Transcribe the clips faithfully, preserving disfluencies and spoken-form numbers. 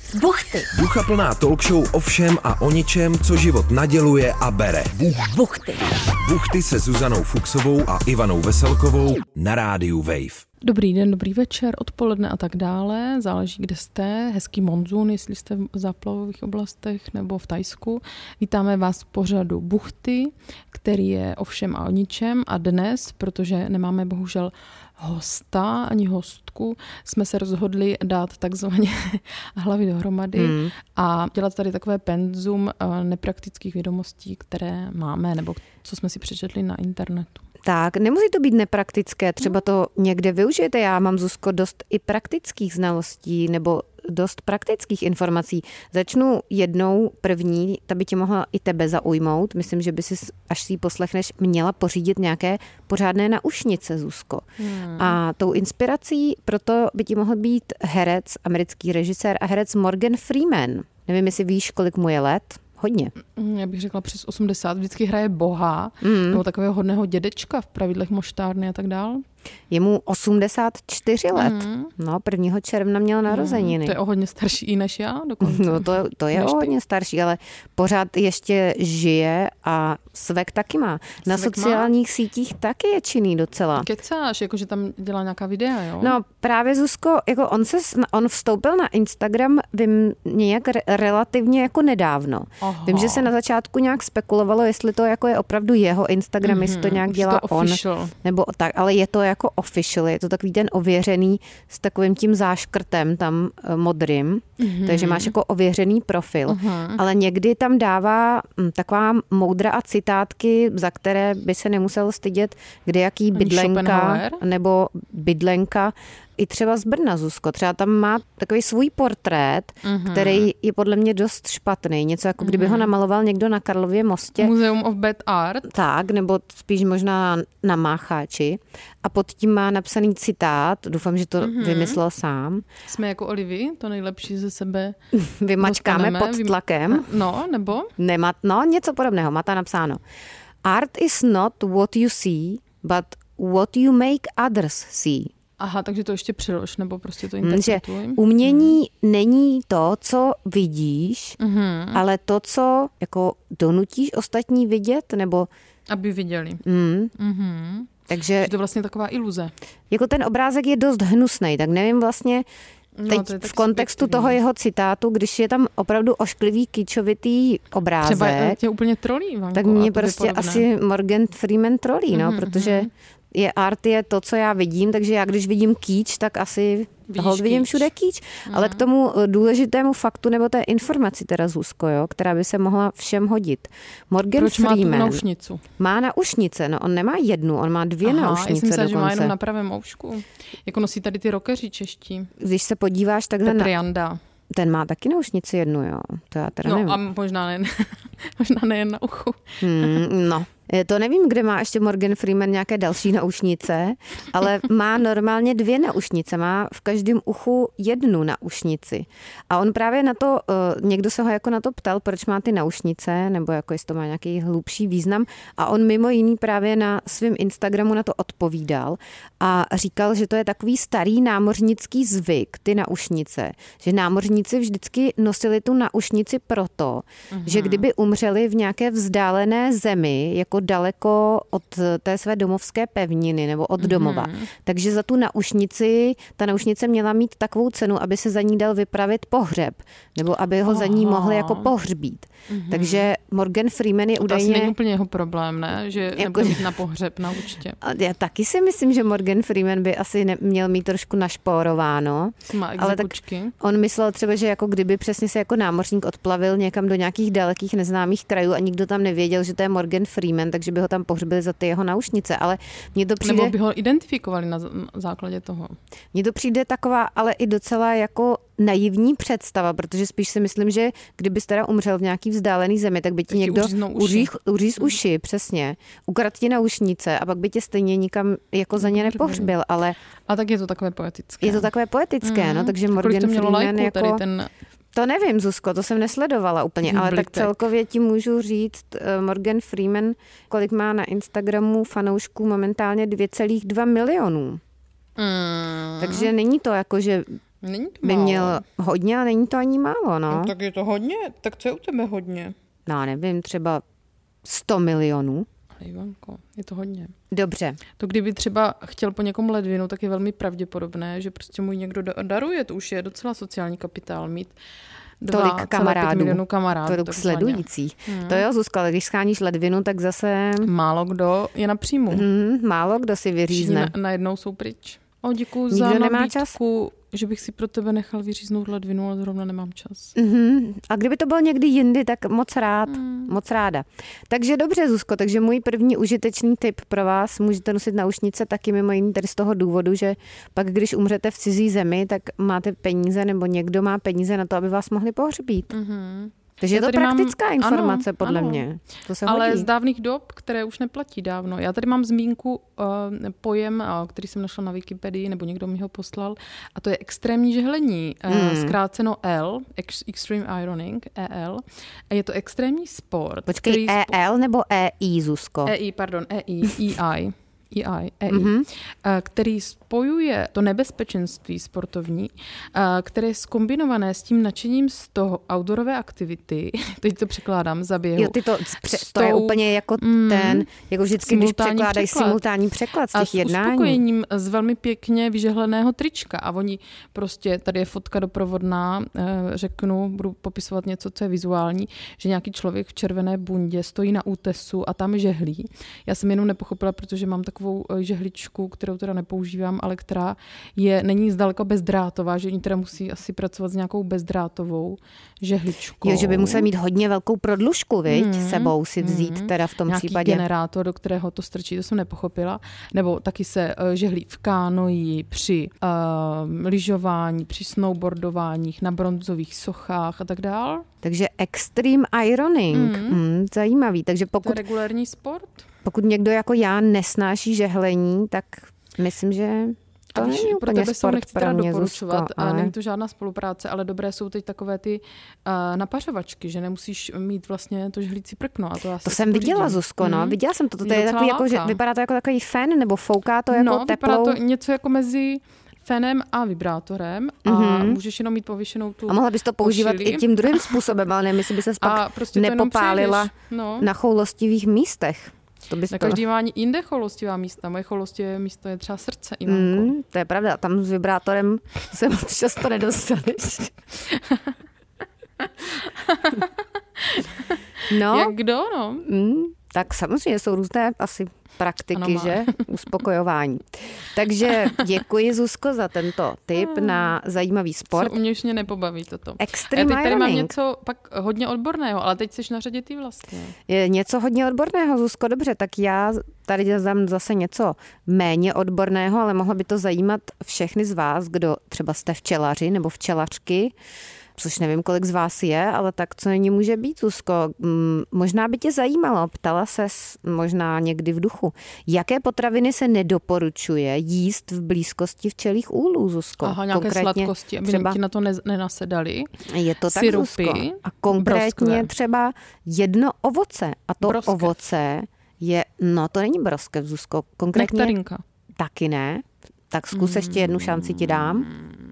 Buchty. Duchaplná talk show o všem a o ničem, co život naděluje a bere. Buchty. Buchty se Zuzanou Fuxovou a Ivanou Veselkovou na rádiu Wave. Dobrý den, dobrý večer, odpoledne a tak dále. Záleží, kde jste. Hezký monzun, jestli jste v záplavových oblastech nebo v Thajsku. Vítáme vás v pořadu Buchty, který je o všem a o ničem. A dnes, protože nemáme bohužel hosta ani hostku, jsme se rozhodli dát takzvaně hlavy dohromady mm. a dělat tady takové penzum nepraktických vědomostí, které máme nebo co jsme si přečetli na internetu. Tak, nemusí to být nepraktické, třeba to někde využijete. Já mám, Zuzko, dost i praktických znalostí nebo dost praktických informací. Začnu jednou první, ta by tě mohla i tebe zaujmout. Myslím, že by si, až si ji poslechneš, měla pořídit nějaké pořádné naušnice, Zuzko. Hmm. A tou inspirací proto by ti mohl být herec, americký režisér a herec Morgan Freeman. Nevím, jestli víš, kolik mu je let. Hodně. Já bych řekla přes osmdesát. Vždycky hraje boha, mm. nebo takového hodného dědečka v Pravidlech moštárny a tak dál. Je mu osmdesát čtyři let. Mm. No, prvního června měl narozeniny. Mm, to je o hodně starší i než já dokonce. No, to, to je o hodně starší, ale pořád ještě žije a svek taky má. Na svek sociálních má? sítích taky je činný docela. Kecáš, jakože tam dělá nějaká videa, jo? No, právě, Zuzko, jako on, se, on vstoupil na Instagram, vím, nějak re, relativně jako nedávno. Aha. Vím, že se na začátku nějak spekulovalo, jestli to jako je opravdu jeho Instagram, mm-hmm. jestli to nějak dělá to on. Nebo tak, ale je to jako official, je to takový ten ověřený s takovým tím záškrtem tam modrým, mm-hmm. takže máš jako ověřený profil, mm-hmm. ale někdy tam dává m, taková moudra a citátky, za které by se nemusel stydět, kde jaký bydlenka nebo bydlenka i třeba z Brna, Zuzko. Třeba tam má takový svůj portrét, mm-hmm. který je podle mě dost špatný. Něco jako kdyby mm-hmm. ho namaloval někdo na Karlově mostě. Museum of Bad Art. Tak, nebo spíš možná na Mácháči. A pod tím má napsaný citát. Doufám, že to mm-hmm. vymyslel sám. Jsme jako Olivy, to nejlepší ze sebe. Vymačkáme pod tlakem. No, nebo? Nemá, no, něco podobného. Má to napsáno. Art is not what you see, but what you make others see. Aha, takže to ještě přilož, nebo prostě to interpretuj. Že umění hmm. není to, co vidíš, hmm. ale to, co jako donutíš ostatní vidět, nebo... Aby viděli. Hmm. Hmm. Takže... Je to vlastně taková iluze. Jako ten obrázek je dost hnusnej, tak nevím vlastně... Teď no, v kontextu toho jeho citátu, když je tam opravdu ošklivý, kýčovitý obrázek. Třeba tě úplně trolí, Ivanko, tak mě prostě asi Morgan Freeman trolí, no, mm-hmm. protože je art je to, co já vidím, takže já když vidím kýč, tak asi toho vidím všude kýč. Mm-hmm. Ale k tomu důležitému faktu nebo té informaci teda, Zuzko, jo, která by se mohla všem hodit. Morgan Proč Freeman má tu naušnicu? Má naušnice, no on nemá jednu, on má dvě Aha, naušnice dokonce. Aha, já jsem že má jenom na pravém oušku. Jako nosí tady ty rockeři čeští. Když se podíváš takhle Petr na... Janda. Ten má taky naušnici jednu, jo. To já teda no nevím. a možná ne, možná nejen na uchu. Hmm, no. To nevím, kde má ještě Morgan Freeman nějaké další naušnice, ale má normálně dvě naušnice, má v každém uchu jednu naušnici. A on právě na to, někdo se ho jako na to ptal, proč má ty naušnice, nebo jako jestli to má nějaký hlubší význam. A on mimo jiný právě na svém Instagramu na to odpovídal a říkal, že to je takový starý námořnický zvyk, ty naušnice. Že námořníci vždycky nosili tu naušnici proto, uh-huh. že kdyby umřeli v nějaké vzdálené zemi, jako daleko od té své domovské pevniny nebo od domova. Mm-hmm. Takže za tu naušnici, ta naušnice měla mít takovou cenu, aby se za ní dal vypravit pohřeb, nebo aby ho Aha. za ní mohli jako pohřbít. Mm-hmm. Takže Morgan Freeman je to údajně... To asi není úplně jeho problém, ne? Že jako... nebude mít na pohřeb na účtě. Já taky si myslím, že Morgan Freeman by asi ne... měl mít trošku našpórováno. Má ale tak on myslel třeba, že jako kdyby přesně se jako námořník odplavil někam do nějakých dalekých neznámých krajů a nikdo tam nevěděl, že to je Morgan Freeman, takže by ho tam pohřbili za ty jeho naušnice, ale mně to přijde... Nebo by ho identifikovali na základě toho. Mně to přijde taková, ale i docela jako naivní představa, protože spíš si myslím, že kdybys teda umřel v nějaký vzdálený zemi, tak by ti někdo uříz uří uši, přesně, ukradl ti naušnice a pak by tě stejně nikam jako za ně nepohřbil, ale... A tak je to takové poetické. Je to takové poetické, mm-hmm. no, takže Morgan Freeman jako... Tady ten... To nevím, Zuzko, to jsem nesledovala úplně, ale tak celkově ti můžu říct, Morgan Freeman, kolik má na Instagramu fanoušků momentálně dvě celá dva milionů. Mm. Takže není to jako, že Není to by málo. měl hodně a není to ani málo, no. no. Tak je to hodně? Tak co je u tebe hodně? No, nevím, třeba sto milionů. Ale Ivanko, je to hodně. Dobře. To kdyby třeba chtěl po někom ledvinu, tak je velmi pravděpodobné, že prostě mu ji někdo daruje. To už je docela sociální kapitál mít Tolik kamarádů, milionů kamarádů. tolik sledujících. Hmm. To jo, Zuzka, ale když scháníš ledvinu, tak zase... Málo kdo je na příjmu. Hmm, málo kdo si vyřízne. Na, najednou jsou pryč. O, děkuji Nikdo za nemá nabídku, čas? že bych si pro tebe nechal vyříznout ledvinu, ale zrovna nemám čas. Mm-hmm. A kdyby to bylo někdy jindy, tak moc rád, mm. moc ráda. Takže dobře, Zuzko, takže můj první užitečný tip pro vás, můžete nosit naušnice taky mimo jiný tady z toho důvodu, že pak když umřete v cizí zemi, tak máte peníze nebo někdo má peníze na to, aby vás mohli pohřbít. Mm-hmm. Takže je to praktická mám, informace, ano, podle ano. mě. To se Ale hodí. Z dávných dob, které už neplatí dávno. Já tady mám zmínku, uh, pojem, uh, který jsem našla na Wikipedii, nebo někdo mi ho poslal, a to je extrémní žehlení, uh, hmm. zkráceno L, ex, Extreme Ironing, E L. A je to extrémní sport. Počkej, E L nebo E I, Zuzko? E I, pardon, E I, E I. E I, E I, mm-hmm. který spojuje to nebezpečenství sportovní, které je zkombinované s tím nadšením z toho outdoorové aktivity, teď to překládám za běhu. Jo, ty to, to je úplně jako mm, ten, jako vždycky, když překládají překlad. simultánní překlad z těch jednání. A s uspokojením z velmi pěkně vyžehleného trička. A oni prostě, tady je fotka doprovodná, řeknu, budu popisovat něco, co je vizuální, že nějaký člověk v červené bundě stojí na útesu a tam žehlí. Já jsem jenom nepochopila, protože mám tak takovou žehličku, kterou teda nepoužívám, ale která je, není zdaleka bezdrátová, že oni teda musí asi pracovat s nějakou bezdrátovou žehličkou. Jo, že by musel mít hodně velkou prodlužku, viď, mm, sebou si vzít, mm, teda v tom nějaký případě. generátor, do kterého to strčí, to jsem nepochopila. Nebo taky se uh, žehlí v kánoji, při uh, lyžování, při snowboardováních, na bronzových sochách a tak dál. Takže extreme ironing, mm. Mm, zajímavý. Takže pokud, to je regulérní sport? Pokud někdo jako já nesnáší žehlení, tak myslím, že to víš, není pro úplně tebe sport nechci pro mě, doporučovat, Zuzko, ale... není to žádná spolupráce, ale dobré jsou teď takové ty uh, napařovačky, že nemusíš mít vlastně to žhlící prkno. A to já to jsem viděla, pořídím. Zuzko, no. Hmm. Viděla jsem to. To, to je takový, jako, že vypadá to jako takový fen, nebo fouká to jako no, teplou. No, vypadá to něco jako mezi fenem a vibrátorem a mm-hmm. můžeš jenom mít pověšenou tu A mohla bys to používat košili. i tím druhým způsobem, ale nevím, jestli by se pak prostě nepopálila no. na choulostivých místech. To na to... každý má jinde choulostivá místa. Moje choulostivé místo je třeba srdce, Ivanko. Mm, to je pravda. Tam s vibrátorem se moc často nedostaneš. no. Jak kdo, no? Mm, tak samozřejmě jsou různé asi praktiky, ano, že? Uspokojování. Takže děkuji, Zuzko, za tento tip na zajímavý sport. Co u mě už mě nepobaví toto. Extreme Já teď tady ironing. mám něco pak hodně odborného, ale teď jsi na řadě ty vlastně. Je něco hodně odborného, Zuzko, dobře, tak já tady dám zase něco méně odborného, ale mohlo by to zajímat všechny z vás, kdo třeba jste včelaři nebo včelařky, což nevím, kolik z vás je, ale tak co není může být, Zuzko. Možná by tě zajímalo, ptala ses možná někdy v duchu, jaké potraviny se nedoporučuje jíst v blízkosti včelích úlů, Zuzko? Aha, nějaké konkrétně sladkosti, aby třeba ti na to nenasedali. Je to tak, Syrupy, Zuzko. A konkrétně broskve. Třeba jedno ovoce. A to broskev. Ovoce je, no to není broskev, Zuzko. Konkrétně nektarinka. Taky ne. Tak zkus mm. ještě jednu šanci ti dám.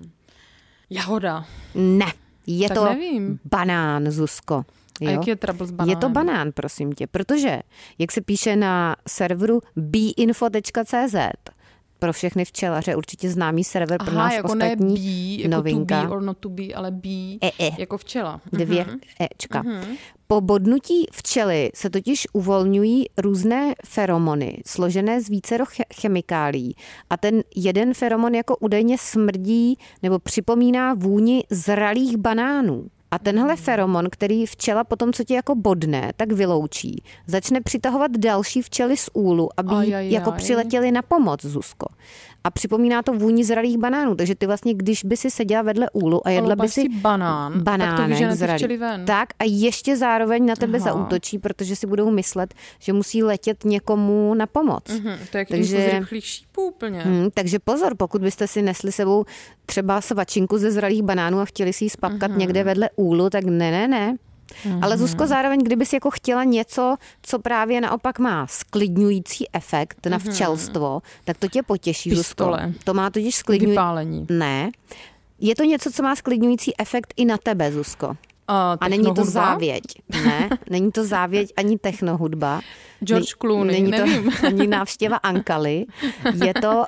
Jahoda. Ne. Je tak to nevím. banán, Zuzko. Jo? A jaký je trouble s banánem? Je to banán, prosím tě, protože, jak se píše na serveru beinfo tečka cé zet, pro všechny včelaře určitě známý server, pro Aha, nás jako ostatní ne bee, jako novinka. To be or not to be, ale bee, e, e. jako včela. Dvě uh-huh. Ečka. Uh-huh. Po bodnutí včely se totiž uvolňují různé feromony, složené z vícero chemikálií. A ten jeden feromon jako údajně smrdí nebo připomíná vůni zralých banánů. A tenhle feromon, který včela potom, co tě jako bodne, tak vyloučí, začne přitahovat další včely z úlu, aby aj, aj, jako aj. přiletěli na pomoc, Zuzko. A připomíná to vůni zralých banánů, takže ty vlastně, když by si seděla vedle úlu a jedla by si banán, banánek tak to zralý, ven. tak a ještě zároveň na tebe Aha. zaútočí, protože si budou myslet, že musí letět někomu na pomoc. Mm-hmm, to je jak takže, z rychlých šípů úplně. Hm, takže pozor, pokud byste si nesli sebou třeba svačinku ze zralých banánů a chtěli si ji spapkat mm-hmm. někde vedle úlu, tak ne, ne, ne. Mm-hmm. Ale Zuzko, zároveň, kdyby si jako chtěla něco, co právě naopak má sklidňující efekt mm-hmm. na včelstvo, tak to tě potěší, Zuzko. To má totiž sklidňující... Vypálení. Ne. Je to něco, co má sklidňující efekt i na tebe, Zuzko. A, a není to závěť. Ne, není to závěť ani technohudba. George Clooney, není nevím. to ani návštěva Ankaly. Je to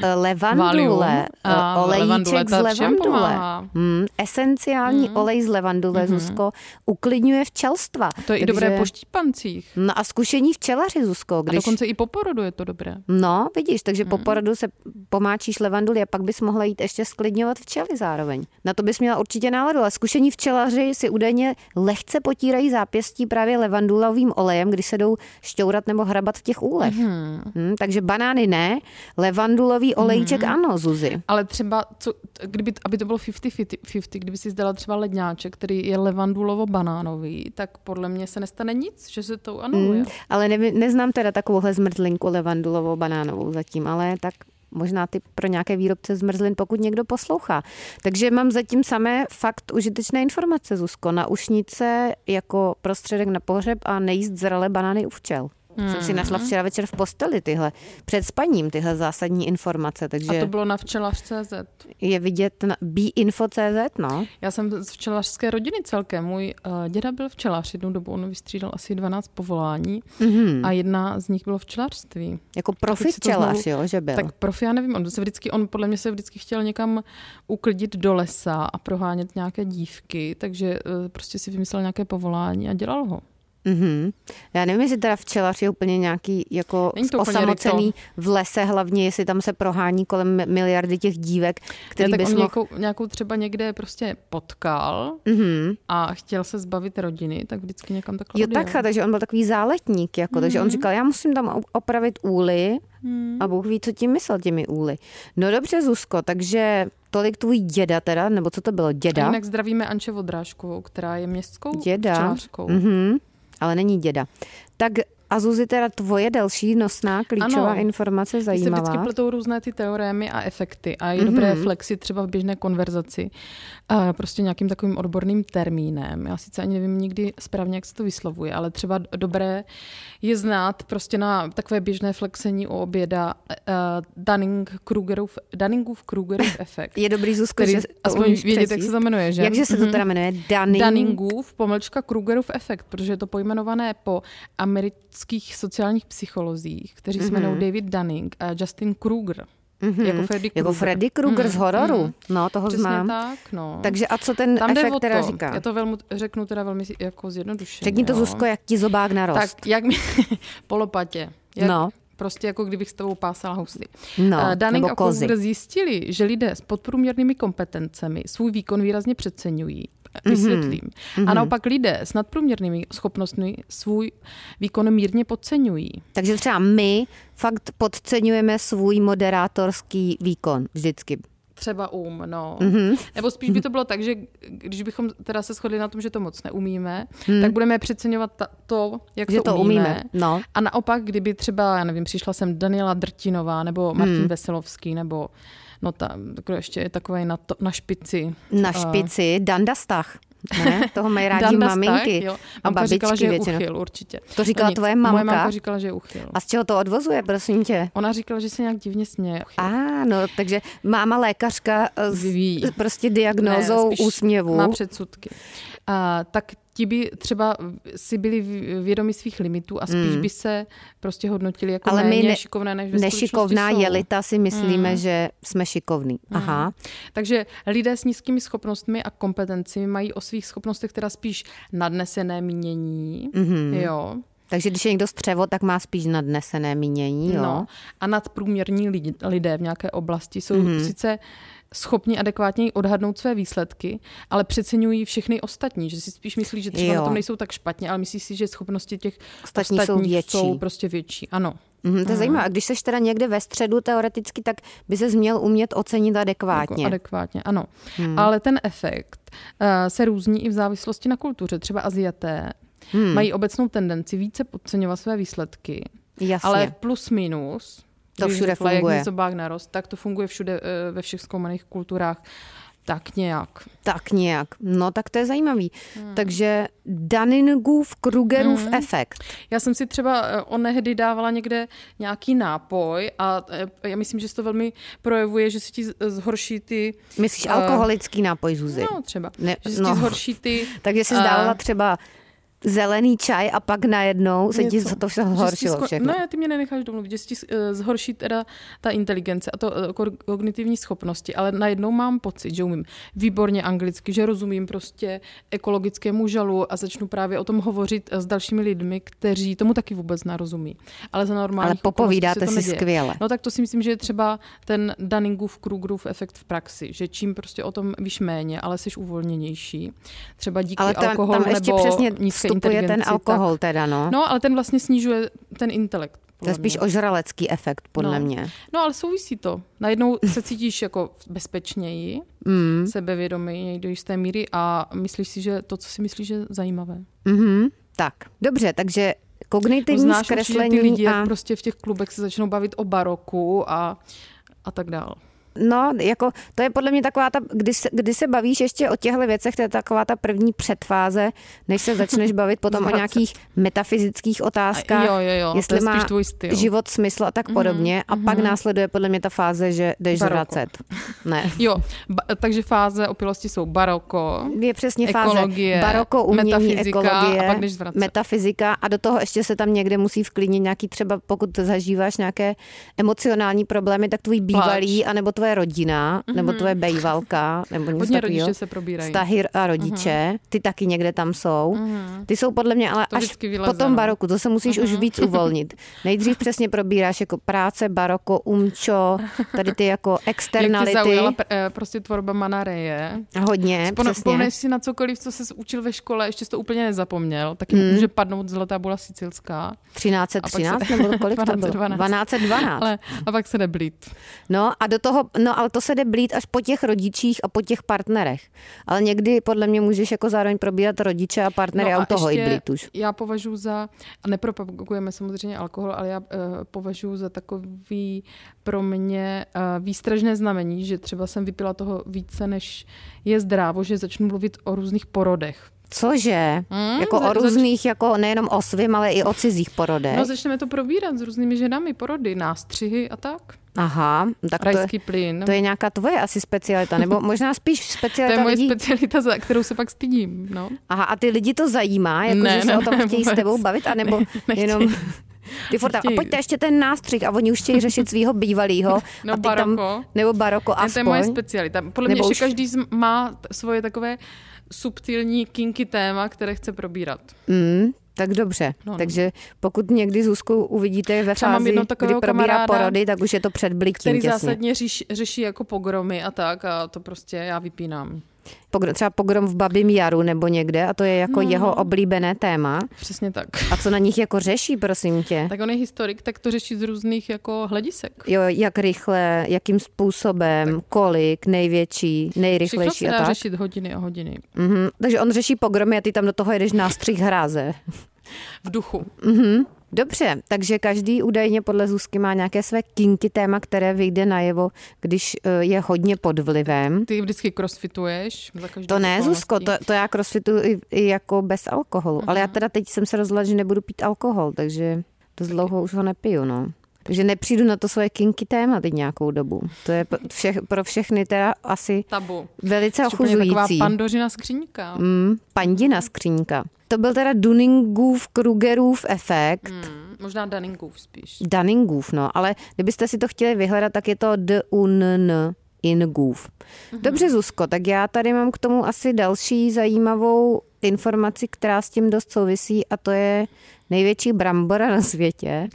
levandule, a, olejíček z levandule. Hmm, esenciální hmm. olej z levandule, hmm. Zuzko, uklidňuje včelstva. To je takže... i dobré po štípancích. No a zkušení včelaři, Zuzko. Když... A dokonce i po porodu je to dobré. No, vidíš, takže hmm. po porodu se pomáčíš levanduli a pak bys mohla jít ještě sklidňovat včely zároveň. Na to bys měla určitě náladu, ale zkušení včelaři si údajně lehce potírají zápěstí právě levandulovým olejem, když se jdou šťourat nebo hrabat v těch úlech. Mm. Hmm, takže banány ne, levandulový olejček mm. ano, Zuzi. Ale třeba, co, kdyby, aby to bylo padesát na padesát, kdyby si zdala třeba ledňáček, který je levandulovo-banánový, tak podle mě se nestane nic, že se to anuluje. Mm. Ale ne, neznám teda takovouhle zmrzlinku levandulovo-banánovou zatím, ale tak možná ty pro nějaké výrobce zmrzlin, pokud někdo poslouchá. Takže mám zatím samé fakt užitečné informace, Zuzko. Naušnice jako prostředek na pohřeb a nejíst zralé banány u včel. Hmm. Jsem si našla včera večer v posteli tyhle, před spaním tyhle zásadní informace. Takže a to bylo na včelař tečka cé zet. Je vidět na bé info tečka cé zet, no. Já jsem z včelařské rodiny celkem. Můj uh, děda byl včelař jednou dobu, on vystřídal asi dvanáct povolání mm-hmm. a jedna z nich bylo včelařství. Jako profi včelař, jo, že byl. Tak profi, já nevím, on se vždycky, on podle mě se vždycky chtěl někam uklidit do lesa a prohánět nějaké dívky, takže uh, prostě si vymyslel nějaké povolání a dělal ho. Mm-hmm. Já nevím, jestli teda včelař je úplně nějaký jako osamocený v lese, hlavně jestli tam se prohání kolem miliardy těch dívek, který ja, bys on mohl... nějakou, nějakou třeba někde prostě potkal mm-hmm. a chtěl se zbavit rodiny, tak vždycky někam takhle Jo, takhle, takže on byl takový záletník, jako, mm-hmm. takže on říkal, já musím tam opravit úly mm. a Bůh ví, co tím myslel těmi úly. No dobře, Zuzko, takže... Tolik tvůj děda teda, nebo co to bylo, děda? A jinak zdravíme Anče Vodrážkovou, která je městskou děda. včelařkou. Mm-hmm. Ale není děda. Tak a Zuzi, teda tvoje další nosná klíčová ano. informace zajímavá. Se vždycky pletou různé ty teorémy a efekty a je mm-hmm. dobré flexit třeba v běžné konverzaci a prostě nějakým takovým odborným termínem. Já sice ani nevím nikdy správně, jak se to vyslovuje, ale třeba dobré je znát prostě na takové běžné flexení u oběda uh, Dunning-Krugerův, Dunningův-Krugerův efekt. Je dobrý, Zuzko, že aspoň vědět, jak se to jmenuje, že? Jakže se to teda jmenuje? Dunning... Dunningův pomlčka Krugerův efekt, protože je to pojmenované po amerických sociálních psycholozích, kteří se jmenují mm-hmm. David Dunning a Justin Kruger. Mm-hmm. Jako Freddy Krueger. Jako Freddy Krueger mm-hmm. z hororu. Mm-hmm. No, toho přesně znám. Tak, no. Takže a co ten tam efekt teda říká? Já to velmi, řeknu teda velmi jako zjednodušeně. Řekni to, Zuzko, jak ti zobák narost. Tak, jak mi... po lopatě. Jak, no. Prostě jako kdybych s tebou pásala housy. No, uh, Dunning nebo kozy. a Kruger zjistili, že lidé s podprůměrnými kompetencemi svůj výkon výrazně přeceňují. Vysvětlím. Mm-hmm. A naopak lidé s nadprůměrnými schopnostmi svůj výkon mírně podceňují. Takže třeba my fakt podceňujeme svůj moderátorský výkon vždycky. Třeba um, no. Mm-hmm. Nebo spíš by to bylo tak, že když bychom teda se shodli na tom, že to moc neumíme, mm. tak budeme přeceňovat ta, to, jak že to, to umíme. umíme. No. A naopak, kdyby třeba, já nevím, přišla sem Daniela Drtinová nebo Martin mm. Veselovský nebo no ta, ještě je takovej na, to, na špici. Na špici, uh, Danda Stach. Ne? Toho mají rádi Danda maminky. Stach, jo. Mamka říkala, že je uchyl, určitě. To říkala no tvoje mamka? Moje mamka říkala, že je uchyl. A z čeho to odvozuje, prosím tě? Ona říkala, že se nějak divně směje. A no, takže máma lékařka s Ví. prostě diagnózou ne, úsměvu. Má předsudky. A, tak ti by třeba si byli vědomi svých limitů a spíš mm. by se prostě hodnotili jako ale méně ne, šikovné, než ve nešikovná jsou. jelita si myslíme, mm. že jsme šikovní. Mm. Aha. Takže lidé s nízkými schopnostmi a kompetencemi mají o svých schopnostech teda spíš nadnesené mínění. Mm. Jo. Takže když je někdo střevo, tak má spíš nadnesené mínění. Jo? No. A nadprůměrní lidé v nějaké oblasti jsou mm. sice schopni adekvátně odhadnout své výsledky, ale přeceňují všechny ostatní, že si spíš myslí, že třeba jo. na tom nejsou tak špatně, ale myslí si, že schopnosti těch ostatní ostatních jsou, větší. jsou prostě větší. Ano. Mm, to je zajímavé. A když seš teda někde ve středu teoreticky, tak by ses měl umět ocenit adekvátně. Jako adekvátně, ano. Hmm. Ale ten efekt uh, se různí i v závislosti na kultuře. Třeba Aziaté hmm. mají obecnou tendenci více podceňovat své výsledky. Jasně. Ale plus minus, to všude funguje. Jak zobák narost, tak to funguje všude ve všech zkoumaných kulturách. Tak nějak. Tak nějak. No tak to je zajímavý. Hmm. Takže Dunningův Krugerův hmm. efekt. Já jsem si třeba onehdy dávala někde nějaký nápoj a já myslím, že se to velmi projevuje, že se ti zhorší ty... Myslíš uh, alkoholický nápoj, Zuzi? No třeba. Ne, že se no. ti zhorší ty... Takže jsi zdávala uh, třeba zelený čaj a pak najednou se ti to zhoršilo sko- všechno. No, ty mě nenecháš domluvit, že se ti zhorší teda ta inteligence a to kognitivní schopnosti, ale najednou mám pocit, že umím výborně anglicky, že rozumím prostě ekologickému žalu a začnu právě o tom hovořit s dalšími lidmi, kteří tomu taky vůbec nerozumí. Ale za normálních Ale popovídáte si neděje. Skvěle. No tak to si myslím, že je třeba ten Dunningův Krugerův efekt v praxi, že čím prostě o tom víš méně, ale jsi uvolněnější. Třeba díky ale tam, alkoholu tam ještě nebo přesně nízké vstupuje ten alkohol tak. teda, no. No, ale ten vlastně snižuje ten intelekt. To je spíš ožralecký efekt, podle no. mě. No, ale souvisí to. Najednou se cítíš jako bezpečněji, mm. sebevědoměji do jisté míry a myslíš si, že to, co si myslíš, je zajímavé. Mm-hmm. Tak, dobře, takže kognitivní Znáš zkreslení ty lidi, a... jak prostě v těch klubech se začnou bavit o baroku a, a tak dál. No, jako to je podle mě taková ta, kdy se, kdy se bavíš ještě o těchto věcech, to je taková ta první předfáze, než se začneš bavit potom o nějakých metafyzických otázkách, jo, jo, jo. jestli má život smysl a tak mm-hmm. podobně. A mm-hmm. pak následuje podle mě ta fáze, že jdeš zvracet. Ne. Jo, ba- takže fáze opilosti jsou baroko, je přesně ekologie, fáze baroko, umění, metafyzika ekologie, a pak jdeš zvracet. Metafyzika a do toho ještě se tam někde musí vklínit nějaký třeba, pokud zažíváš nějaké emocionální problémy, tak tvůj bývalý, anebo tvoje rodina, mm-hmm. nebo tvoje bejvalka, nebo něco hodně takového. Rodiče se probírají. Vztahy a rodiče, mm-hmm. ty taky někde tam jsou. Mm-hmm. Ty jsou podle mě, ale to až po tom baroku, to se musíš mm-hmm. už víc uvolnit. Nejdřív přesně probíráš jako práce, baroko, umčo, tady ty jako externality. Jak tě zaujala prostě tvorba Manareje. Hodně, Spon- přesně. Vzpomneš si na cokoliv, co jsi učil ve škole, ještě jsi to úplně nezapomněl, taky mm. může padnout Zlatá bula sicilská. třináct třináct nebo kolik to bylo? dvanáct dvanáct. Ale, a pak se jde blít. No a do toho, no ale to se jde blít až po těch rodičích a po těch partnerech. Ale někdy podle mě můžeš jako zároveň probírat rodiče a partnery no a u toho i blít už. Já považuji za, a nepropagujeme samozřejmě alkohol, ale já uh, považuji za takový pro mě uh, výstražné znamení, že třeba jsem vypila toho více, než je zdrávo, že začnu mluvit o různých porodech. Cože? Hmm, jako za, o různých, zač... jako nejenom o svým, ale i o cizích porodech? No začneme to probírat s různými ženami, porody, nástřihy a tak. Aha, tak rajský to, plyn. To je nějaká tvoje asi specialita, nebo možná spíš specialita lidí. To je moje lidí... specialita, za kterou se pak stydím. No. Aha, a ty lidi to zajímá, jako ne, že ne, se o tom ne, chtějí vůbec. s tebou bavit, anebo ne, jenom... Ty furt tam, a pojďte ještě ten nástřih a oni už chtějí řešit svýho bývalýho. No a ty baroko. Tam, nebo baroko aspoň. To je moje specialita. Podle mě nebo ještě už... každý má svoje takové subtilní kinky téma, které chce probírat. Mm, tak dobře. No, no. Takže pokud někdy Zuzku uvidíte ve fázi, kdy probírá porody, tak už je to před blitím. Který těsně. zásadně řeší, řeší jako pogromy a tak a to prostě já vypínám. Pogrom, třeba pogrom v Babím Jaru nebo někde a to je jako no, jeho no. oblíbené téma. Přesně tak. A co na nich jako řeší, prosím tě? Tak on je historik, tak to řeší z různých jako hledisek. Jo, jak rychle, jakým způsobem, tak. kolik, největší, nejrychlejší všechno se a dá tak. řešit hodiny a hodiny. Mhm. Takže on řeší pogromy a ty tam do toho jedeš nástřih hráze. V duchu. Mhm. Dobře, takže každý údajně podle Zuzky má nějaké své kinky téma, které vyjde najevo, když je hodně pod vlivem. Ty vždycky crossfituješ? Za to ne, Zuzko, to, to já crossfituju i, i jako bez alkoholu. Uh-huh. Ale já teda teď jsem se rozhodla, že nebudu pít alkohol, takže dost dlouho už ho nepiju, no. Takže nepřijdu na to svoje kinky téma teď nějakou dobu. To je všech, pro všechny teda asi tabu. Velice ochuzující. Taková pandořina skříňka. Mm, pandina skříňka. To byl teda Dunningův Krugerův efekt. Hmm, možná Dunningův spíš. Dunningův, no, ale kdybyste si to chtěli vyhledat, tak je to D-U-N-N, Ingův. Mm-hmm. Dobře, Zuzko, tak já tady mám k tomu asi další zajímavou informaci, která s tím dost souvisí a to je největší brambora na světě.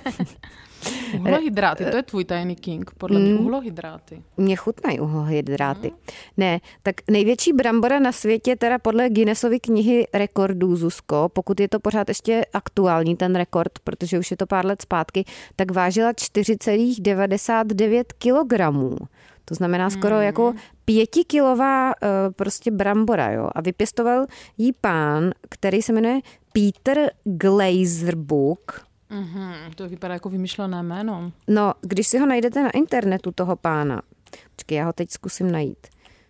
Uhlohydráty, to je tvůj tajný king, podle mě uhlohydráty. Mně chutnají uhlohydráty. Mm. Ne, tak největší brambora na světě, teda podle Guinnessovy knihy rekordů, Zuzko, pokud je to pořád ještě aktuální ten rekord, protože už je to pár let zpátky, tak vážila čtyři celá devadesát devět kilogramů. To znamená skoro mm. jako pětikilová uh, prostě brambora, jo. A vypěstoval jí pán, který se jmenuje Peter Glazerbook. Mm-hmm, to vypadá jako vymyšlené jméno. No, když si ho najdete na internetu, toho pána, počkej, já ho teď zkusím najít.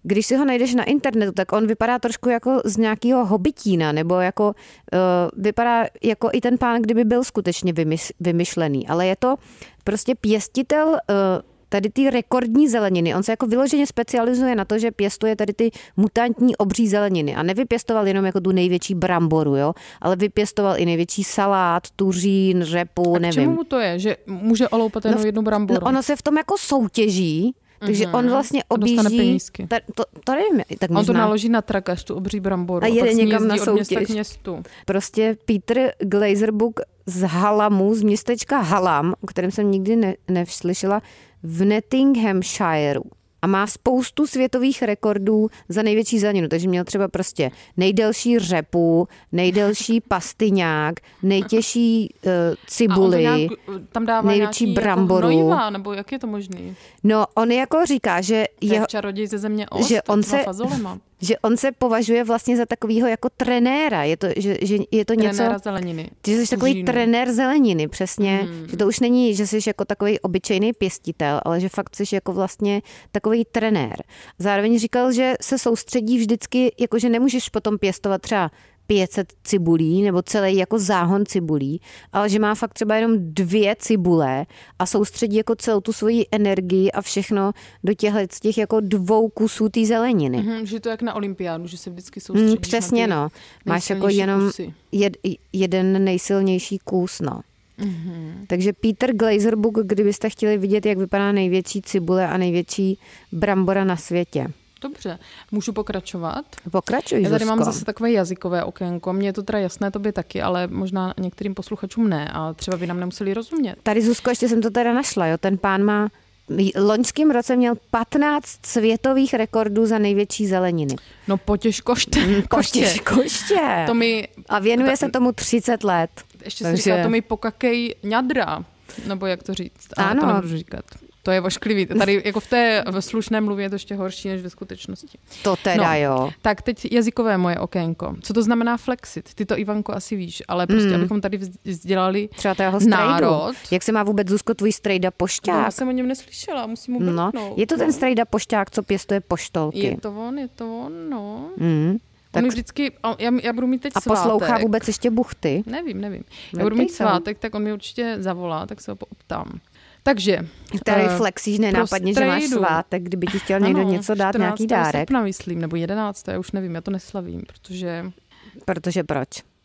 když si ho najdeš na internetu, tak on vypadá trošku jako z nějakého hobitína, nebo jako uh, vypadá jako i ten pán, kdyby byl skutečně vymyš, vymyšlený. Ale je to prostě pěstitel uh, tady ty rekordní zeleniny. On se jako vyloženě specializuje na to, že pěstuje tady ty mutantní obří zeleniny. A nevypěstoval jenom jako tu největší bramboru, jo? Ale vypěstoval i největší salát, tuřín, řepu, a nevím. A čemu mu to je? Že může oloupat jenom no, jednu bramboru? No ono se v tom jako soutěží, takže mm-hmm. on vlastně objíždí... Ta, to, to nevím, tak on možná... to naloží na trakaž, tu obří bramboru. A jede někam na soutěž. Od města k městu. Prostě Peter Glazerbook z Halamu, z městečka Halam, o kterém jsem nikdy ne, nevslyšela, v Nottinghamshireu. A má spoustu světových rekordů za největší zeleninu. Takže měl třeba prostě nejdelší řepu, nejdelší pastyňák, nejtěžší uh, cibuli, a on to nějak, tam dává největší bramboru. Jako hnojiva, nebo jak je to možný? No, on jako říká, že... Jeho, čaroděj ze země Oz, že on se, fazolema. že on se považuje vlastně za takovýho jako trenéra. Je to, že, že je to trenéra něco... zeleniny. Že jsi takový Užínu. trenér zeleniny, přesně. Hmm. Že to už není, že jsi jako takový obyčejný pěstitel, ale že fakt jsi jako vlastně takový trenér. Zároveň říkal, že se soustředí vždycky, jako že nemůžeš potom pěstovat třeba pět set cibulí nebo celý jako záhon cibulí, ale že má fakt třeba jenom dvě cibule a soustředí jako celou tu svoji energii a všechno do těchto z těch jako dvou kusů té zeleniny. Mm-hmm, že to jak na olympiádu, že se vždycky soustředíš mm, přesně, na no. Máš jako jenom jed, jeden nejsilnější kus, no. Mm-hmm. Takže Peter Glazerbook, kdybyste chtěli vidět, jak vypadá největší cibule a největší brambora na světě. Dobře, můžu pokračovat? Pokračuj, Já tady Zuzko. mám zase takové jazykové okénko. Mně je to teda jasné, tobě taky, ale možná některým posluchačům ne a třeba by nám nemuseli rozumět. Tady, Zuzko, ještě jsem to teda našla, jo. Ten pán má v loňském roce měl patnáct světových rekordů za největší zeleniny. No potěž koště. Potěž koště. To mi... A věnuje se tomu třicet let. Ještě Takže... si říká, to mi pokakej ňadra, nebo jak to říct. Ale ano. To nebudu říkat. To je vošklivý. Tady jako v té v slušné mluvě je to ještě horší než ve skutečnosti. To teda no, jo. Tak teď jazykové moje okénko. Co to znamená flexit? Ty to, Ivanko, asi víš, ale prostě mm. abychom tady vzdělali třeba toho národ. Jak se má vůbec, Zuzko, tvůj strejda pošťák? No, já jsem o něm neslyšela, musím mu brknout. No, je to ten strejda pošťák, co pěstuje poštolky. Je to on, je to on, no. Mm. Tak... On vždycky, já, já budu mít teď a svátek. A poslouchá vůbec ještě buchty? Nevím, nevím. Já budu mít svátek, tak on mi určitě zavolá, tak se ho poptám. Takže... Tady uh, flexíš nenápadně, že máš svátek, kdyby ti chtěl někdo ano, něco dát, nějaký dárek. srpna, myslím, nebo jedenáctého já už nevím, já to neslavím, protože... Protože proč?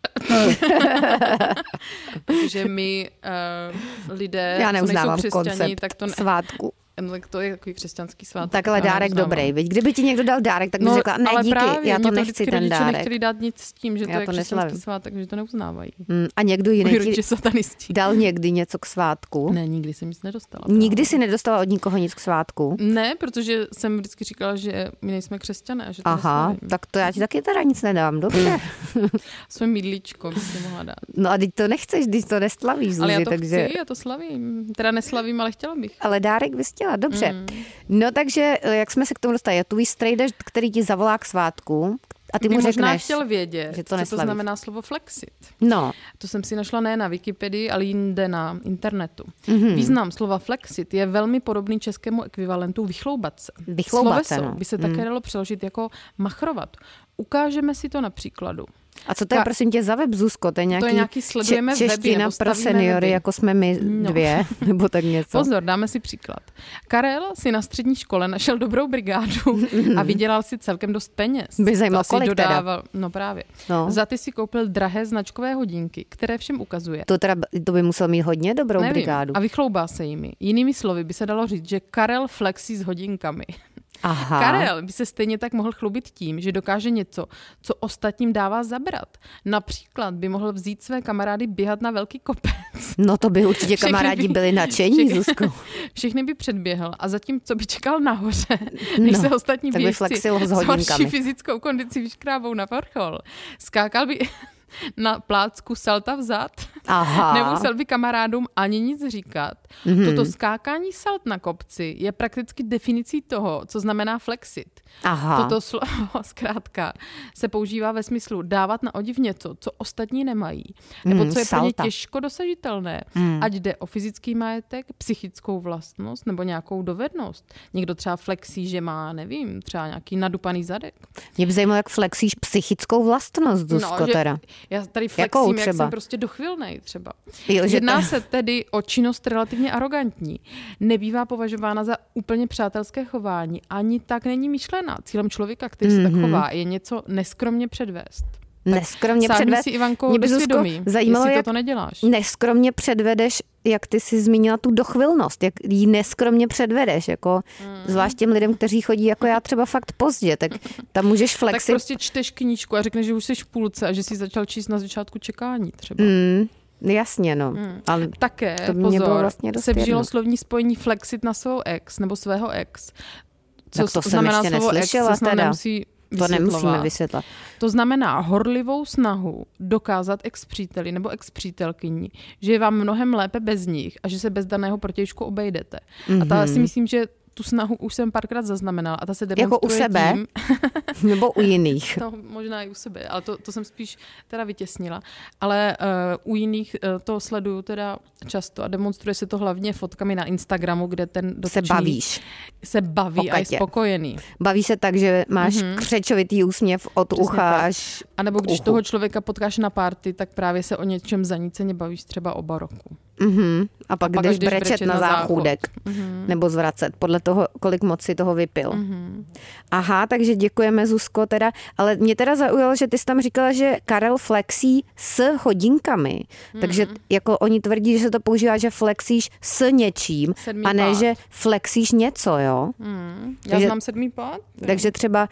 Protože my uh, lidé, já neuznávám co nejsou křesťaní, tak to ne... svátku. No, tak to je takový křesťanský svátek. Takhle dárek dobrý, veď? Kdyby ti někdo dal dárek, tak bys no, řekla, ne díky, právě, já to mě nechci to ten dárek. nechtěli dát nic s tím, že já to je to křesťanský neslavím. svátek, že to neuznávají. Mm, a někdo jiný ti satanisti. dal někdy něco k svátku? Ne, nikdy jsem nic nedostala. Nikdy jsi nedostala od nikoho nic k svátku? Ne, protože jsem vždycky říkala, že my nejsme křesťané. Že to aha, neslavím. Tak to já ti taky teda nic nedám, dobře. Své mýdlíčko bys si mohla dát. No a teď to nechceš, když to neslavíš, Zuzi, ale já to takže... chci, já to slavím. Teda neslavím, ale chtěla bych. Ale dárek bys chtěla, dobře. Mm. No takže, jak jsme se k tomu dostali, je tvůj strejda, který ti zavolá k svátku a ty by mu řekneš, možná chtěl vědět, že to co to znamená slovo flexit. No. To jsem si našla ne na Wikipedii, ale jinde na internetu. Mm-hmm. Význam slova flexit je velmi podobný českému ekvivalentu vychloubat se. Vychloubat se, no. by se také mm. dalo přeložit jako machrovat. Ukážeme si to na příkladu. A co to je, Ka- prosím tě, za web, Zuzko? To je nějaký, to je nějaký sledujeme če- čeština weby, pro seniory, weby. Jako jsme my no. dvě, nebo tak něco. Pozor, dáme si příklad. Karel si na střední škole našel dobrou brigádu a vydělal si celkem dost peněz. By zajímalo, kolik dodával, teda? No právě. No. Za ty si koupil drahé značkové hodinky, které všem ukazuje. To teda, to by musel mít hodně dobrou Nevím. brigádu. A vychloubá se jimi. Jinými slovy by se dalo říct, že Karel flexí s hodinkami. Aha. Karel by se stejně tak mohl chlubit tím, že dokáže něco, co ostatním dává zabrat. Například by mohl vzít své kamarády běhat na velký kopec. No to by určitě kamarádi by, byli nadšení, Zuzko. Všechny by předběhl a zatím, co by čekal nahoře, než no, se ostatní běžci s horší fyzickou kondici vyškrábou na vrchol. Skákal by... na plácku salta vzad. Aha. Nemusel by kamarádům ani nic říkat. Mm-hmm. Toto skákání salt na kopci je prakticky definicí toho, co znamená flexit. Aha. Toto slovo zkrátka se používá ve smyslu dávat na odiv něco, co ostatní nemají. Nebo co je mm, pro ně těžko dosažitelné. Mm. Ať jde o fyzický majetek, psychickou vlastnost nebo nějakou dovednost. Někdo třeba flexí, že má, nevím, třeba nějaký nadupaný zadek. Mě by zajímalo, jak flexíš psychickou vlastnost, Zuzko, no, teda. Já tady flexím, jak jsem prostě dochvilnej třeba. Jo, Jedná to... se tedy o činnost relativně arrogantní. Nebývá považována za úplně přátelské chování, ani tak není myšlená. Cílem člověka, který mm-hmm. se tak chová, je něco neskromně předvést. Neskromně sám předvést. Si, Ivanko, do svědomí, zajímalo, jestli jak toto neděláš. Neskromně předvedeš, jak ty jsi zmínila tu dochvilnost, jak ji neskromně předvedeš, jako mm. zvlášť těm lidem, kteří chodí jako já třeba fakt pozdě, tak tam můžeš flexit. Tak prostě čteš knížku a řekneš, že už jsi v půlce a že jsi začal číst na začátku čekání třeba. Mm. Jasně, no. Hmm. Ale také, to pozor, vlastně se vžilo slovní spojení flexit na svou ex nebo svého ex. Co tak to jsem ještě neslyšela ex, teda. Nemusí to nemusíme vysvětlat. To znamená horlivou snahu dokázat ex-příteli nebo ex-přítelkyni, že je vám mnohem lépe bez nich a že se bez daného protějšku obejdete. Mm-hmm. A ta si myslím, že tu snahu už jsem párkrát zaznamenala a ta se demonstruje jako u sebe? tím... Nebo u jiných? No, možná i u sebe, ale to, to jsem spíš teda vytěsnila. Ale uh, u jiných uh, to sleduju teda často a demonstruje se to hlavně fotkami na Instagramu, kde ten dotyčný se bavíš. Se baví a je spokojený. Baví se tak, že máš mm-hmm. křečovitý úsměv od Přesně ucha tak. až A nebo když uchu. toho člověka potkáš na party, tak právě se o něčem zaníceně bavíš třeba o baroku. Mm-hmm. A pak, a pak jdeš jdeš brečet, brečet na, na záchůdek. Mm-hmm. Nebo zvracet, podle toho, kolik moc si toho vypil. Mm-hmm. Aha, takže děkujeme, Zuzko, teda. Ale mě teda zaujalo, že ty jsi tam říkala, že Karel flexí s hodinkami. Mm-hmm. Takže jako oni tvrdí, že se to používá, že flexíš s něčím, sedmý a ne, pád. Že flexíš něco, jo? Mm. Já takže, znám sedmý pád. Takže třeba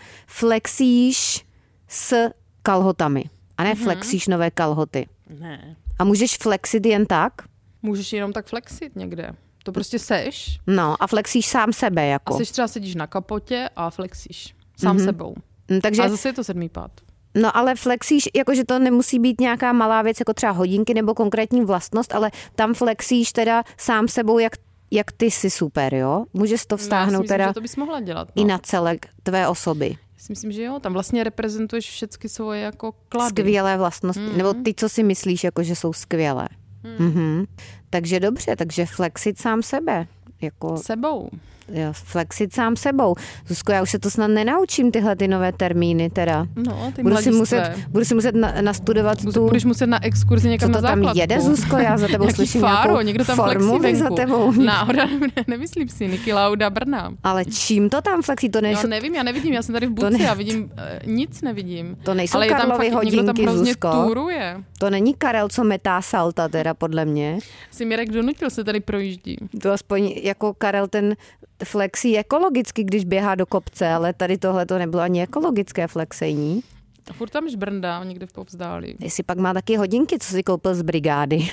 flexíš s kalhotami a ne mm-hmm. flexíš nové kalhoty. Ne. A můžeš flexit jen tak? Můžeš jenom tak flexit někde. To prostě seš. No a flexíš sám sebe jako. A seš třeba sedíš na kapotě a flexíš sám mm-hmm. sebou. Takže, a zase je to sedmý pád. No ale flexíš, jakože to nemusí být nějaká malá věc, jako třeba hodinky nebo konkrétní vlastnost, ale tam flexíš teda sám sebou, jak, jak ty jsi super, jo? Můžeš to vztáhnout no, já si myslím, teda že to bys mohla dělat, no. I na celek tvé osoby. Já si myslím, že jo, tam vlastně reprezentuješ všechny svoje jako klady. Skvělé vlastnosti, mm. nebo ty, co si myslíš, jako že jsou skvělé. Mm. Mm-hmm. Takže dobře, takže flexit sám sebe. Jako... Sebou. Jo, flexit sám sebou. Zuzko, já už se to snad nenaučím, tyhle ty nové termíny teda. No, ty budu si muset, budu si muset na, nastudovat Budu, tu... Budeš muset na exkurzi někam na základku. Co to tam jede, Zuzko? Já za tebou slyším fáro, nějakou někdo tam formuli za tebou. Náhoda, nemyslím si, Niki Lauda Brna. Ale čím to tam flexí? To nejsou... Já nevím, já nevidím, já jsem tady v budce, ne... já vidím, uh, nic nevidím. To nejsou ale Karlovy tam hodinky, někdo tam hrozně Zuzko. Túruje. To není Karel, co metá salta teda podle mě. Si Mirek donutil se tady projíždí. To aspoň jako Karel ten flexí ekologicky, když běhá do kopce, ale tady tohle to nebylo ani ekologické flexení. A furt tam žbrndá někde v povzdálí. Jestli pak má taky hodinky, co si koupil z brigády.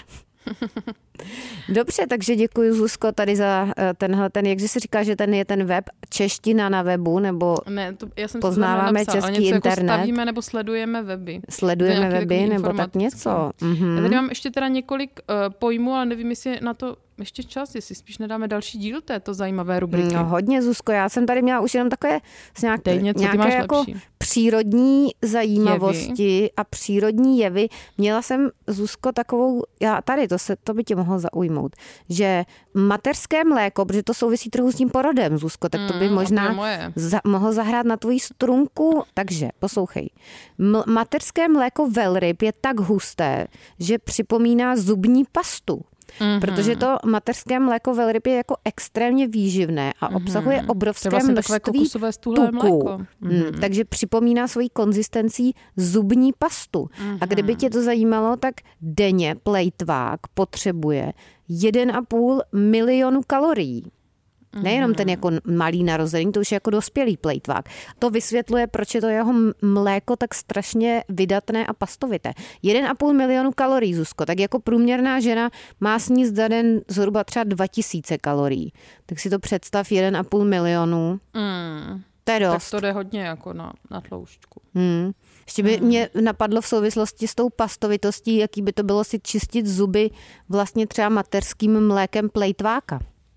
Dobře, takže děkuji, Zuzko, tady za tenhle, ten, jak se říká, že ten je ten web, čeština na webu, nebo ne, to, já jsem poznáváme napsal, český něco internet. Jako stavíme nebo sledujeme weby. Sledujeme weby, nebo tak něco. Mm-hmm. Já tady mám ještě teda několik uh, pojmů, ale nevím, jestli na to ještě čas, jestli spíš nedáme další díl této zajímavé rubriky. No hodně, Zuzko, já jsem tady měla už jenom takové nějak, něco, nějaké jako lepší. Přírodní zajímavosti jevy. A přírodní jevy. Měla jsem, Zuzko, takovou, já tady, to, se, to by tě mohlo zaujmout, že mateřské mléko, protože to souvisí trochu s tím porodem, Zuzko, tak to by mm, možná za, mohlo zahrát na tvoji strunku. Takže, poslouchej. M- mateřské mléko velryb je tak husté, že připomíná zubní pastu. Mm-hmm. Protože to mateřské mléko velryb je jako extrémně výživné a obsahuje mm-hmm. obrovské vlastně množství tuku. Mm-hmm. Mm, takže připomíná svojí konzistencí zubní pastu. Mm-hmm. A kdyby tě to zajímalo, tak denně plejtvák potřebuje jeden a půl milionu kalorií. Nejenom ten jako malý narozený, to už je jako dospělý plejtvák. To vysvětluje, proč je to jeho mléko tak strašně vydatné a pastovité. jeden a půl milionu kalorií, Zuzko, tak jako průměrná žena má sníst za den zhruba třeba dva tisíce kalorií. Tak si to představ, jeden a půl milionu. Mm. To je dost. Tak to jde hodně jako na, na tloušťku. Hmm. Ještě by mě napadlo v souvislosti s tou pastovitostí, jaký by to bylo si čistit zuby vlastně třeba mateřským mlékem plejtváka.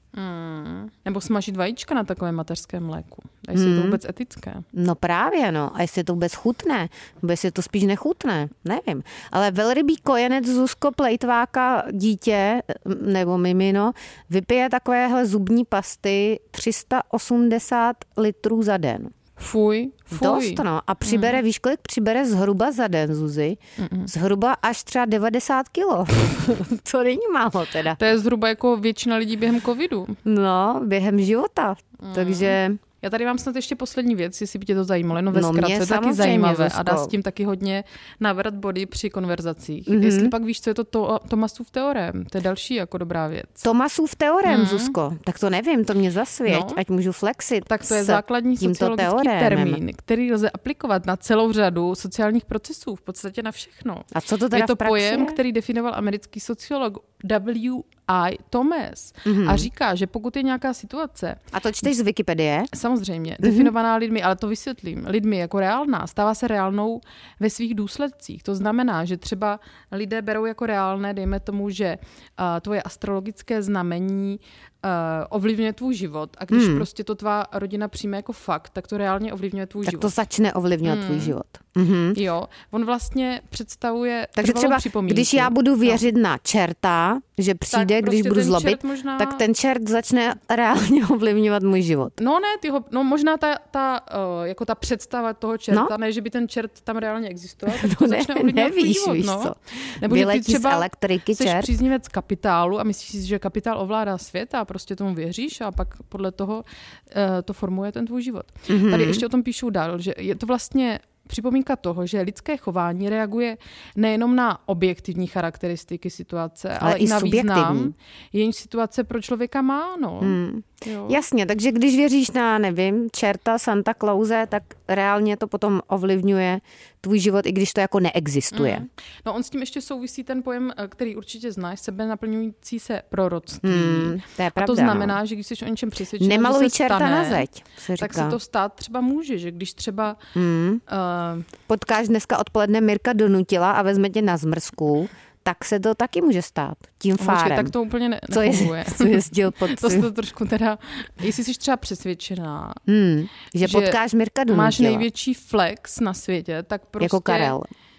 Hmm. Nebo smažit vajíčka na takovém mateřském mléku. A jestli hmm. je to vůbec etické. No právě, no. A jestli je to vůbec chutné, nebo jestli je to spíš nechutné, nevím. Ale velrybý kojenec Zuzko plejtváka dítě, nebo mimino, vypije takovéhle zubní pasty tři sta osmdesát litrů za den. Fuj, fuj. Dost, no. A přibere, mm. víš, kolik přibere zhruba za den, Zuzi? Mm-mm. Zhruba až třeba devadesát kilo. To není málo teda. To je zhruba jako většina lidí během covidu. No, během života. Mm. Takže... Já tady mám snad ještě poslední věc, jestli by tě to zajímalo. No ve no zkratce, je taky zajímavé Zuzko. A dá s tím taky hodně navrat body při konverzacích. Mm-hmm. Jestli pak víš, co je to, to Thomasův teorem, to je další jako dobrá věc. Thomasův teorem, mm. Zuzko, tak to nevím, to mě zasvěť, no. Ať můžu flexit. Tak to je základní sociologický teoremem. termín, který lze aplikovat na celou řadu sociálních procesů, v podstatě na všechno. A co to teda je to v praxi pojem, je? který definoval americký sociolog W I. Thomas mm-hmm. a říká, že pokud je nějaká situace... A to čteš z Wikipedie? Samozřejmě, mm-hmm. definovaná lidmi, ale to vysvětlím, lidmi jako reálná, stává se reálnou ve svých důsledcích. To znamená, že třeba lidé berou jako reálné, dejme tomu, že uh, tvoje astrologické znamení uh, ovlivňuje tvůj život a když hmm. prostě to tvá rodina přijme jako fakt, tak to reálně ovlivňuje tvůj tak život. Tak to začne ovlivňovat hmm. tvůj život. Mm-hmm. Jo, on vlastně představuje takže třeba, připomínku. Když já budu věřit no. na čerta, že přijde, tak když prostě budu zlobit, možná... tak ten čert začne reálně ovlivňovat můj život. No ne, tyho, no možná ta, ta, uh, jako ta představa toho čerta, no? ne, že by ten čert tam reálně existoval, tak to no začne ne, ovlivňovat nevíš, tvůj život. víš no. co. Nebo že ty třeba z elektriky jsi čert. příznivec kapitálu a myslíš si, že kapitál ovládá svět a prostě tomu věříš a pak podle toho uh, to formuje ten tvůj život. Mm-hmm. Tady ještě o tom píšu dál, že je to vlastně připomínka toho, že lidské chování reaguje nejenom na objektivní charakteristiky situace, ale, ale i na význam, jenž situace pro člověka má. No. Hmm. Jasně, takže když věříš na, nevím, čerta, Santa Clause, tak reálně to potom ovlivňuje tvůj život, i když to jako neexistuje. Hmm. No on s tím ještě souvisí ten pojem, který určitě znáš, sebe naplňující se proroctví. Hmm, to je pravda, a to znamená, no. že když jsi o něčem přesvědčená, nemaluj že se čerta stane, na zeď, se tak se to stát třeba může, že když třeba... Hmm. Uh, Potkáš dneska odpoledne Mirka Donutila a vezme tě na zmrzku, tak se to taky může stát. Tím fárem. Počkej, tak to úplně ne- nefunguje. Co jezdil pod to se to trošku teda, jestli jsi třeba přesvědčená, hmm, že, že potkáš Mirka Donutila. Máš největší flex na světě, tak prostě... Jako Karel. Uh,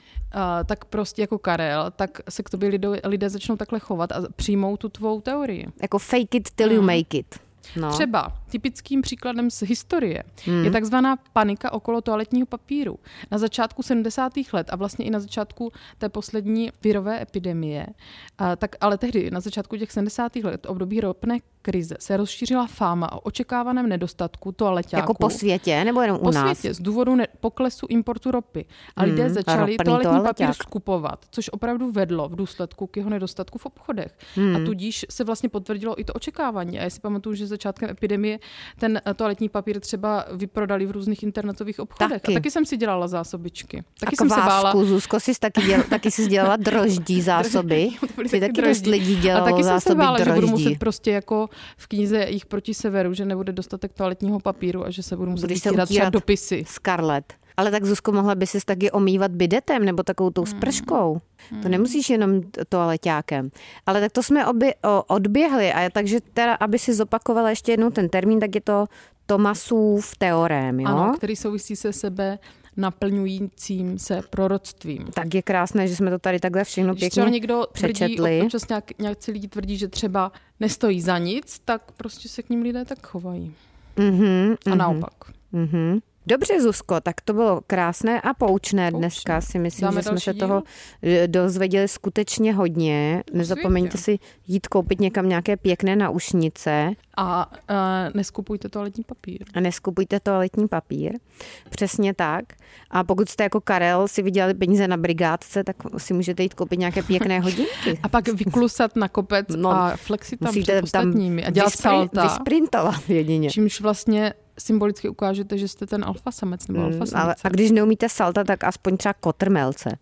tak prostě jako Karel, tak se k tobě lidé, lidé začnou takhle chovat a přijmou tu tvou teorii. Jako fake it till you make it. No. Třeba typickým příkladem z historie hmm. je takzvaná panika okolo toaletního papíru. Na začátku sedmdesátých let a vlastně i na začátku té poslední virové epidemie, a tak, ale tehdy na začátku těch sedmdesátých let období ropné krize se rozšířila fáma o očekávaném nedostatku toaleťáků. Jako po světě nebo jenom u po nás? Po světě, z důvodu ne- poklesu importu ropy. A lidé hmm, začali toaletní toaleťák. papír skupovat, což opravdu vedlo v důsledku k jeho nedostatku v obchodech. Hmm. A tudíž se vlastně potvrdilo i to očekávání. A já si pamatuju, že začátkem epidemie ten toaletní papír třeba vyprodali v různých internetových obchodech. Taky. A taky jsem si dělala zásobičky. Taky a jsem kvásku, se bála. Zuzko, jsi taky, děl, taky jsi dělala droždí zásoby. Ty taky dost lidí dělalo a taky zásoby jsem se bála, droždí. že budu muset prostě jako v knize Jich proti severu, že nebude dostatek toaletního papíru a že se budu muset utírat třeba dopisy. Scarlett. Ale tak, Zuzko, mohla by ses taky omývat bidetem nebo takovou tou sprškou. Hmm. To nemusíš jenom toaleťákem. Ale tak to jsme oby, o, odběhli. A takže teda, aby si zopakovala ještě jednou ten termín, tak je to Thomasův teorem, jo? Ano, který souvisí se sebe naplňujícím se proroctvím. Tak je krásné, že jsme to tady takhle všechno Když pěkně třeba někdo přečetli. Tvrdí, občas nějak, nějaký lidi tvrdí, že třeba nestojí za nic, tak prostě se k ním lidé tak chovají. Mm-hmm, a naopak. Mm-hmm. Dobře, Zuzko, tak to bylo krásné a poučné, poučné. Dneska. Si myslím, Dáme že jsme se díl? toho dozvěděli skutečně hodně. Nezapomeňte si jít koupit někam nějaké pěkné naušnice. A uh, neskupujte toaletní papír. A neskupujte toaletní papír. Přesně tak. A pokud jste jako Karel si vydělali peníze na brigádce, tak si můžete jít koupit nějaké pěkné hodinky. A pak vyklusat na kopec no, a flexit tam před ostatními a dělat vyspri- salta. Vysprintovat jedině. Čímž vlastně symbolicky ukážete, že jste ten alfa samec nebo alfa samec. Ale, a když neumíte salta, tak aspoň třeba kotrmelce.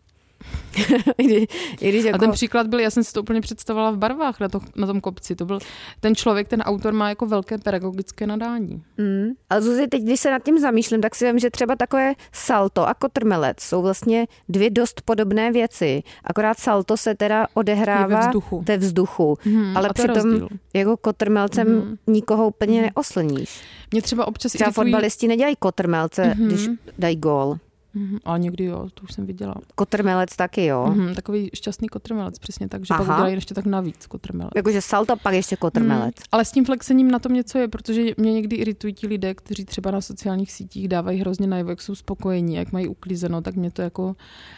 I když, i když jako... A ten příklad byl, já jsem si to úplně představovala v barvách na, to, na tom kopci. To byl ten člověk, ten autor má jako velké pedagogické nadání. Mm. Ale Zuzi, teď, když se nad tím zamýšlím, tak si vím, že třeba takové salto a kotrmelec jsou vlastně dvě dost podobné věci. Akorát salto se teda odehrává ve vzduchu. Ve vzduchu. Hmm, ale přitom jako kotrmelcem hmm. nikoho úplně hmm. neoslníš. Mě třeba občas třeba iritují... fotbalisti nedělají kotrmelce, hmm. když dají gól. Mm-hmm. A někdy jo, to už jsem viděla. Kotrmelec taky, jo? Mm-hmm, takový šťastný kotrmelec, přesně tak, že Aha. pak udělají ještě tak navíc kotrmelec. Jakože salto, pak ještě kotrmelec. Mm, ale s tím flexením na tom něco je, protože mě někdy iritují ti lidé, kteří třeba na sociálních sítích dávají hrozně najevo, jak jsou spokojení, jak mají uklízeno, tak mě to jako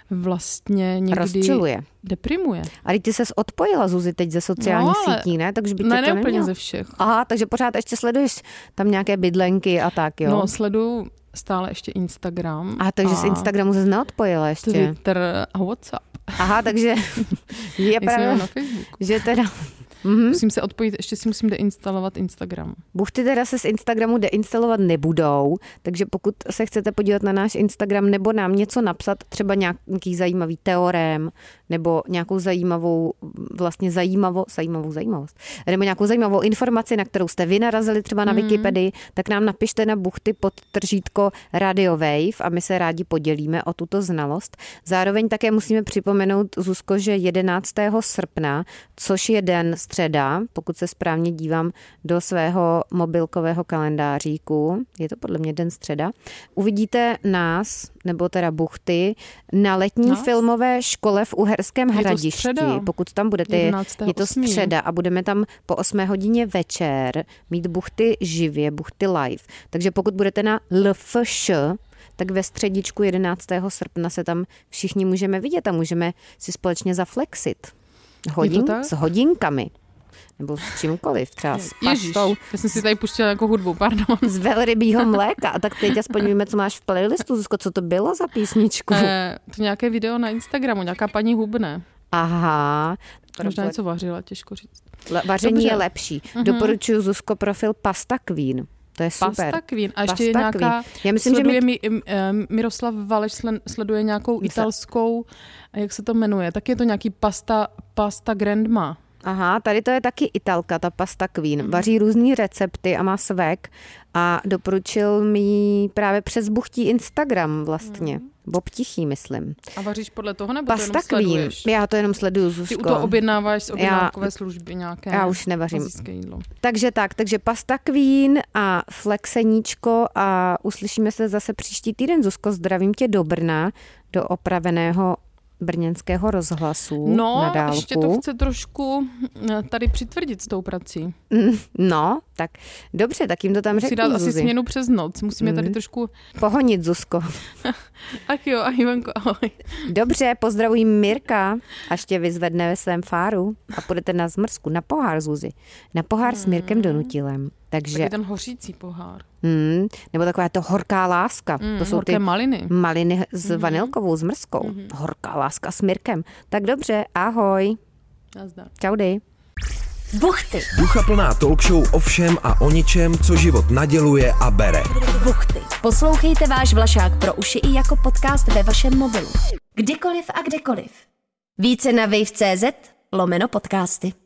vlastně někdy rozčiluje. Deprimuje. Ale ty ses odpojila, Zuzi, teď ze sociálních no, sítí, ne? Takže by tě ne, to ne úplně nemělo. ze všech. Aha, takže pořád ještě sleduješ tam nějaké bydlenky a tak, jo? No, sleduju stále ještě Instagram. A takže a z Instagramu se neodpojila ještě. Twitter a WhatsApp. Aha, takže je právě, na Facebook. Že teda... Mm-hmm. Musím se odpojit, ještě si musím deinstalovat Instagram. Buchty teda se z Instagramu deinstalovat nebudou, takže pokud se chcete podívat na náš Instagram nebo nám něco napsat, třeba nějaký zajímavý teorém, nebo nějakou zajímavou, vlastně zajímavou, zajímavou zajímavost, nebo nějakou zajímavou informaci, na kterou jste vy narazili třeba na mm. Wikipedii, tak nám napište na buchty pod tržítko Radio Wave a my se rádi podělíme o tuto znalost. Zároveň také musíme připomenout, Zuzko, že jedenáctého srpna, což je den středa, pokud se správně dívám do svého mobilkového kalendáříku, je to podle mě den středa, uvidíte nás, nebo teda buchty, na letní nás? filmové škole v Uherském Hradišti. Pokud tam budete, je to středa a budeme tam po osmé hodině večer mít buchty živě, buchty live. Takže pokud budete na L F Š, tak ve středičku jedenáctého srpna se tam všichni můžeme vidět a můžeme si společně zaflexit. Hodin, s hodinkami. Nebo s čímkoliv, třeba s pastou. Já jsem si tady puštila jako hudbu, pardon. Z velrybího mléka. A tak teď aspoň víme, co máš v playlistu. Zuzko, co to bylo za písničku? Eh, to nějaké video na Instagramu, nějaká paní Hubne. Aha. Možná něco vařila, těžko říct. Vaření Dobře. je lepší. Uh-huh. Doporučuji, Zuzko, profil Pasta Queen. To je super. Pasta Queen. A ještě Pasta je nějaká, Já myslím, sleduje že my... mi, Miroslav Valeš sleduje nějakou italskou, jak se to jmenuje, tak je to nějaký pasta, pasta grandma. Aha, tady to je taky Italka, ta Pasta Queen. Vaří různý recepty a má svek a doporučil mi právě přes buchtí Instagram vlastně. Mm. Bob Tichý, myslím. A vaříš podle toho, nebo Pasta to jenom sleduješ? Queen. Já to jenom sleduju, Zuzko. Ty u toho objednáváš z objednávkové já, služby nějaké? Já už nevařím. Takže tak, takže Pasta Queen a flexeníčko a uslyšíme se zase příští týden, Zuzko. Zdravím tě do Brna, do opraveného brněnského rozhlasu no, na dálku. No, ještě to chce trošku tady přitvrdit s tou prací. No, tak dobře, tak jim to tam řekni, Musí dát Zuzi. asi směnu přes noc, musíme mm. tady trošku... Pohonit, Zuzko. Ach jo, a Ivanko, ahoj. Dobře, pozdravuji Mirka, až tě vyzvedne ve svém fáru a půjdete na zmrzku, na pohár, Zuzi. Na pohár mm. s Mirkem Donutilem. Takže... Taky ten hořící pohár. Mm, nebo taková to horká láska. Mm, to jsou horké ty maliny. Maliny s mm-hmm. vanilkovou zmrzkou. Mm-hmm. Horká láska s Mirkem. Tak dobře, ahoj. Nazdar. Čaudy. Buchty. Ducha plná talk show o všem a o ničem, co život naděluje a bere. Buchty. Poslouchejte váš Vlašák pro uši i jako podcast ve vašem mobilu. Kdykoliv a kdekoliv. Více na wave tečka cé zet lomeno podcasty.